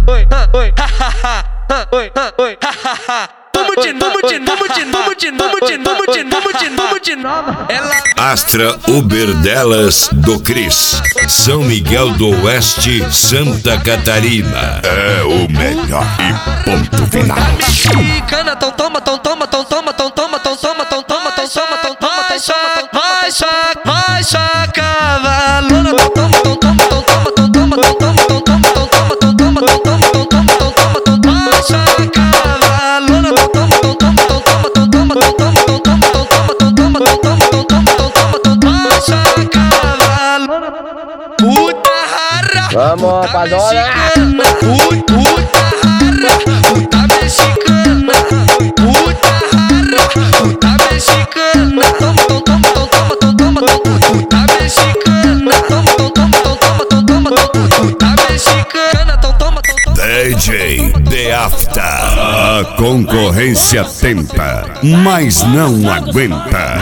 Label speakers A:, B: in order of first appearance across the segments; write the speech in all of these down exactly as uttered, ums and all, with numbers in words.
A: oi, oi, oi, oi, vamos de, vamos de, vamos de, vamos de, vamos de, vamos de, vamos de, vamos de nova.
B: Astra Uber delas do Cris, São Miguel do Oeste, Santa Catarina. É o melhor e ponto final.
A: Cana, tão toma, tão toma, tão toma, tão toma, tão toma, tão toma, tão toma, tão toma, vai saca, vai saca, vai saca, cavalona, tão toma, tão toma, tão toma, tão toma, tão toma, tão toma, tão toma, tão toma, tão toma, tão toma, tão toma, tão toma, vai saca, cavalona, tão toma, tão toma, tão toma, tão toma, tão toma, tão toma, tão toma, tão toma, tão toma, tão toma, tão toma, tão toma, vai saca, cavalona, puta rara,
C: vamos, rapadona,
A: puta rara, puta mexicana, puta rara, puta mexicana, toma, toma, toma, toma, toma, toma, puta mexicana, toma, toma, toma, toma, toma, puta mexicana, toma, toma, toma.
B: D J The After. A concorrência tenta, mas não aguenta.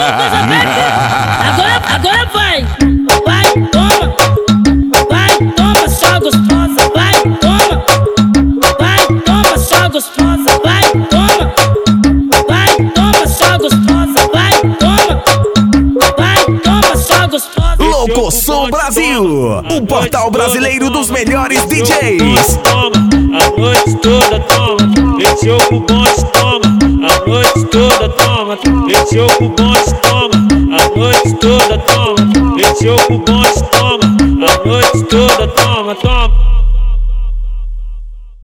D: Agora, agora vai, vai, toma, vai, toma, só gostosa, vai, toma, vai, toma, só gostosa, vai, toma, vai, toma, só gostosa, vai, toma, vai, toma, só gostosa.
E: Locosom Brasil, o portal brasileiro dos melhores D Js.
F: Toma, a noite toda toma, esse jogo bom te toma, a noite toda toma, esse jogo bom te toma, a noite toda toma, esse jogo bom te toma, a noite toda toma, toma.